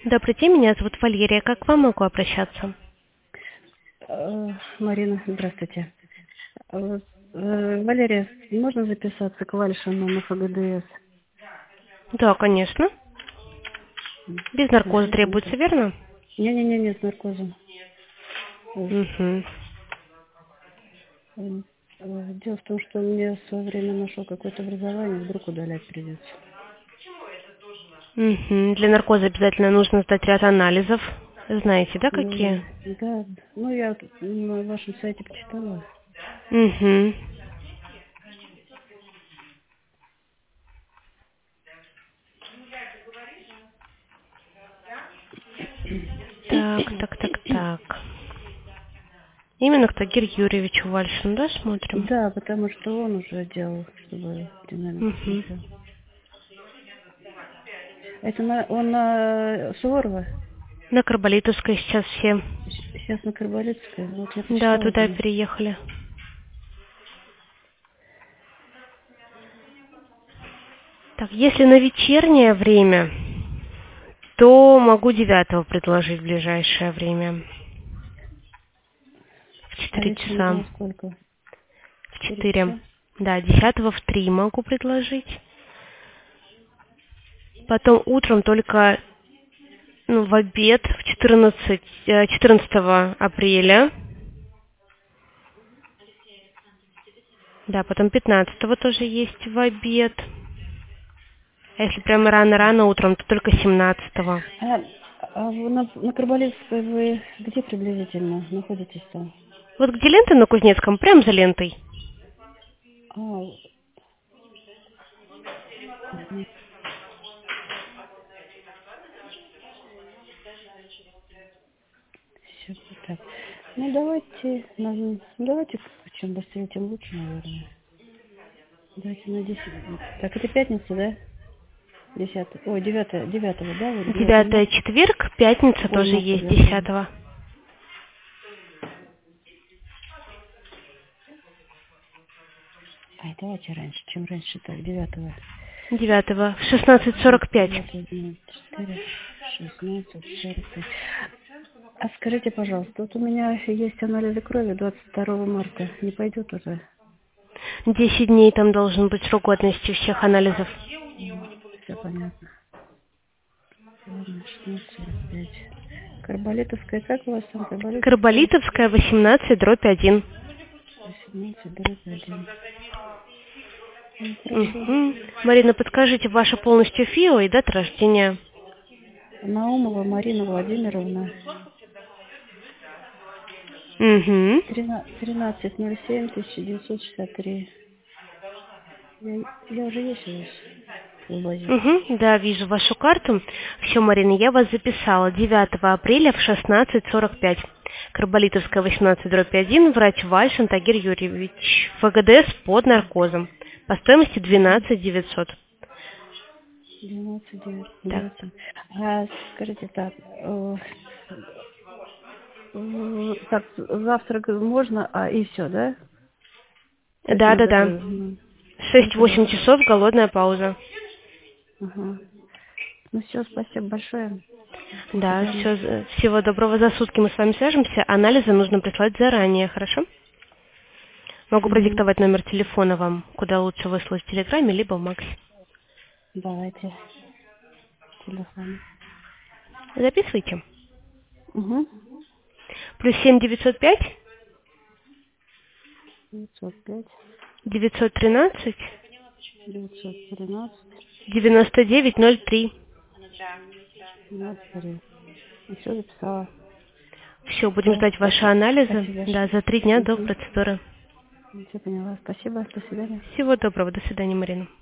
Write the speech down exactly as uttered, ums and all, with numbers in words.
Добрый день, меня зовут Валерия. Как к вам могу обращаться? Э, Марина, здравствуйте. Э, э, Валерия, можно записаться к Вальшину на ФГДС? Да, конечно. Без наркоза требуется, верно? Не-не-не, нет, с наркозом. Э, Угу. э, э, Дело в том, что он мне в свое время нашел какое-то образование, вдруг удалять придется. Угу. Для наркоза обязательно нужно сдать ряд анализов. Знаете, да, Ну, какие? да, ну я на вашем сайте почитала. Угу. Так, так, так, так. Именно к Тагир Юрьевичу Вальшину, да, смотрим? Да, потому что он уже делал, чтобы динамик Угу. посмотрел. Это на, он на Суворова? На Карболитовской сейчас все. Сейчас на Карболитской. Вот я Да, почитала туда там. переехали. Так, если на вечернее время, то могу девятого предложить в ближайшее время. В А четыре вечером это часа. во сколько? В Четыре четыре. часа? Да, десятого в три могу предложить. Потом утром только ну, в обед в четырнадцать, э, четырнадцатого апреля. Да, потом пятнадцатого тоже есть в обед. А если прямо рано-рано утром, то только семнадцатого. А, а вы на, на Карболитской вы где приблизительно находитесь-то? Вот где лента на Кузнецком, прям за лентой. А, мгм. Всё, так. Ну давайте, на- ну, давайте, чем быстрее, тем лучше, наверное. Давайте на десять. Так, это пятница, да? Десятое. Ой, девятое, девятого, да? Вот девятого Девятое марта. четверг, пятница Ой, тоже марта, есть я забыла. десятого. Ай, давайте раньше, чем раньше, так, девятого. Девятого в шестнадцать сорок пять. девятое, четыре, шестнадцать, сорок пять. А скажите, пожалуйста, вот у меня есть анализы крови двадцать второго марта. Не пойдет уже? Десять дней там должен быть срок годности всех анализов. Все понятно. Ладно, шестнадцать сорок пять. Карболитовская, как у вас там Карболитовская? Карболитовская, восемнадцать, дробь один. восемнадцать, дробь один. Ну, хорошо. Угу. Марина, подскажите ваше полностью ФИО и дата рождения. Наумова Марина Владимировна. Угу. тринадцать ноль семь тысяча девятьсот шестьдесят три. Я, я уже есть у вас в базе. Угу. Да, вижу вашу карту. Все, Марина, я вас записала. девятого апреля в шестнадцать сорок пять. Карболитовская, восемнадцать, дробь один. Врач Вальшин Тагир Юрьевич. ФГДС под наркозом. По стоимости двенадцать девятьсот. двенадцать Так. девятьсот. А скажите так, э, э, так, завтрак можно, а и все, да? То есть Да, да, надо да. же, ну, ну шесть-восемь хорошо. часов, голодная пауза. Ага. Ну все, спасибо большое. До Да, свидания. все, всего доброго, за сутки мы с вами свяжемся. Анализы нужно прислать заранее, хорошо? Могу Угу. продиктовать номер телефона вам, куда лучше выслать в Телеграме, либо в Максе. Давайте телефон. Записывайте. Угу. Плюс семь девятьсот пять девятьсот пять, девятьсот тринадцать девятьсот тринадцать, девяносто девять ноль три. ноль три. Все записала. Все, будем Все, ждать ваши спасибо. анализы. Спасибо. Да, за три дня до Угу. процедуры. Все поняла. Спасибо. До свидания. Всего доброго, до свидания, Марина.